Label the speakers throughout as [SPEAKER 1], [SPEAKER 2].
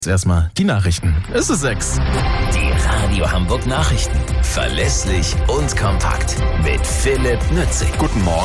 [SPEAKER 1] Jetzt erstmal die Nachrichten. Es ist 6.
[SPEAKER 2] Die Radio Hamburg Nachrichten. Verlässlich und kompakt. Mit Philipp Nützig.
[SPEAKER 3] Guten Morgen.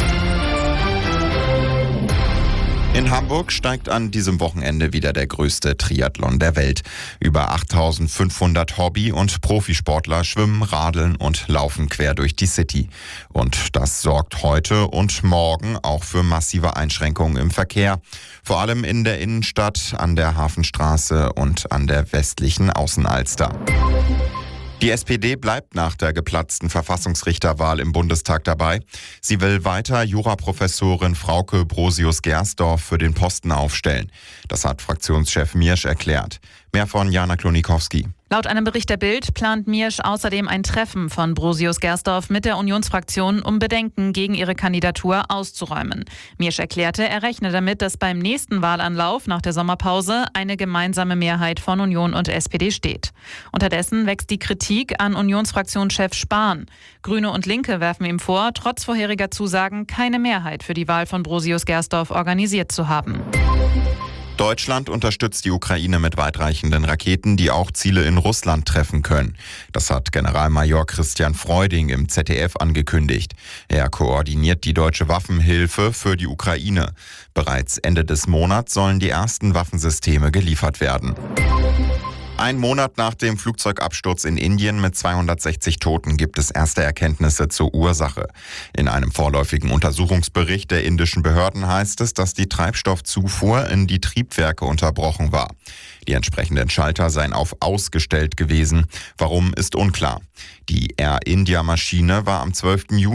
[SPEAKER 3] In Hamburg steigt an diesem Wochenende wieder der größte Triathlon der Welt. Über 8.500 Hobby- und Profisportler schwimmen, radeln und laufen quer durch die City. Und das sorgt heute und morgen auch für massive Einschränkungen im Verkehr. Vor allem in der Innenstadt, an der Hafenstraße und an der westlichen Außenalster. Die SPD bleibt nach der geplatzten Verfassungsrichterwahl im Bundestag dabei. Sie will weiter Juraprofessorin Frauke Brosius-Gersdorf für den Posten aufstellen. Das hat Fraktionschef Miersch erklärt. Mehr von Jana Klonikowski.
[SPEAKER 4] Laut einem Bericht der Bild plant Miersch außerdem ein Treffen von Brosius-Gersdorf mit der Unionsfraktion, um Bedenken gegen ihre Kandidatur auszuräumen. Miersch erklärte, er rechne damit, dass beim nächsten Wahlanlauf nach der Sommerpause eine gemeinsame Mehrheit von Union und SPD steht. Unterdessen wächst die Kritik an Unionsfraktionschef Spahn. Grüne und Linke werfen ihm vor, trotz vorheriger Zusagen keine Mehrheit für die Wahl von Brosius-Gersdorf organisiert zu haben.
[SPEAKER 3] Deutschland unterstützt die Ukraine mit weitreichenden Raketen, die auch Ziele in Russland treffen können. Das hat Generalmajor Christian Freuding im ZDF angekündigt. Er koordiniert die deutsche Waffenhilfe für die Ukraine. Bereits Ende des Monats sollen die ersten Waffensysteme geliefert werden. Ein Monat nach dem Flugzeugabsturz in Indien mit 260 Toten gibt es erste Erkenntnisse zur Ursache. In einem vorläufigen Untersuchungsbericht der indischen Behörden heißt es, dass die Treibstoffzufuhr in die Triebwerke unterbrochen war. Die entsprechenden Schalter seien auf ausgestellt gewesen. Warum ist unklar. Die Air India Maschine war am 12. Juni